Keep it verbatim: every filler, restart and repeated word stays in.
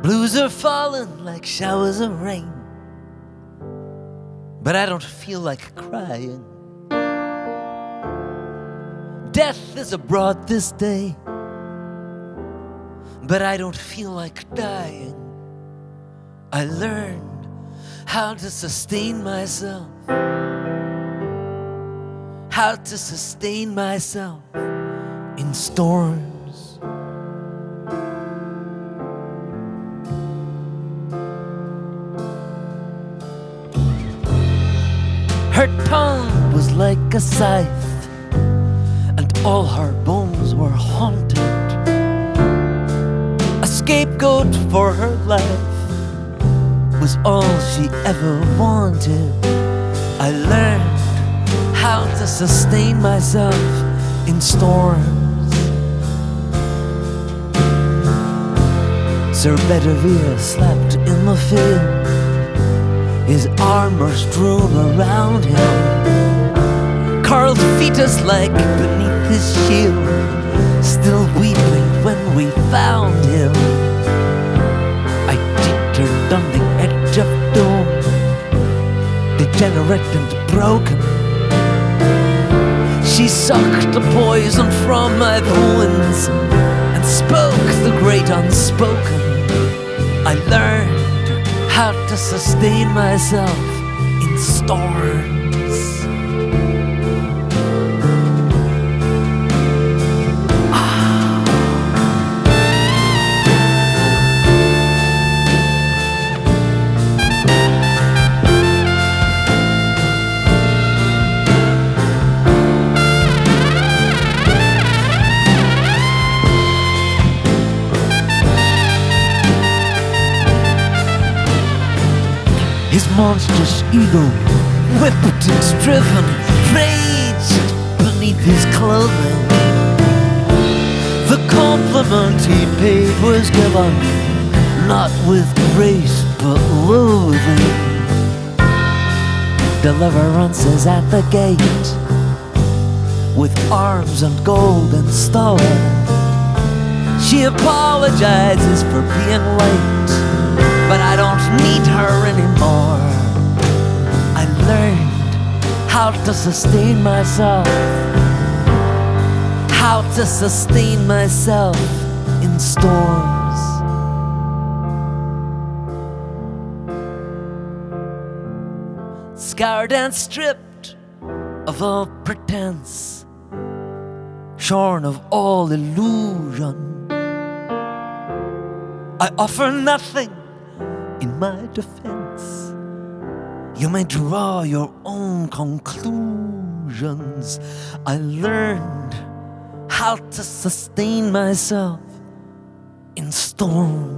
Blues are falling like showers of rain, but I don't feel like crying. Death is abroad this day, but I don't feel like dying. I learned how to sustain myself, how to sustain myself in storms. Her tongue was like a scythe, and all her bones were haunted. A scapegoat for her life was all she ever wanted. I learned how to sustain myself in storms. Sir Bedivere slept in the field, his armor strewn around him, Karl's fetus like beneath his shield, still weeping when we found him. I tittered on the edge of doom, degenerate and broken. She sucked the poison from my wounds and spoke the great unspoken. I learned how to sustain myself in storms. His monstrous ego, whipped and driven, raged beneath his clothing. The compliment he paid was given, not with grace but loathing. Deliverance is at the gate, with arms and gold and stone. She apologizes for being late, but I don't need her anymore. I learned how to sustain myself, how to sustain myself in storms. Scarred and stripped of all pretense, shorn of all illusion, I offer nothing in my defense. You may draw your own conclusions. I learned how to sustain myself in storms.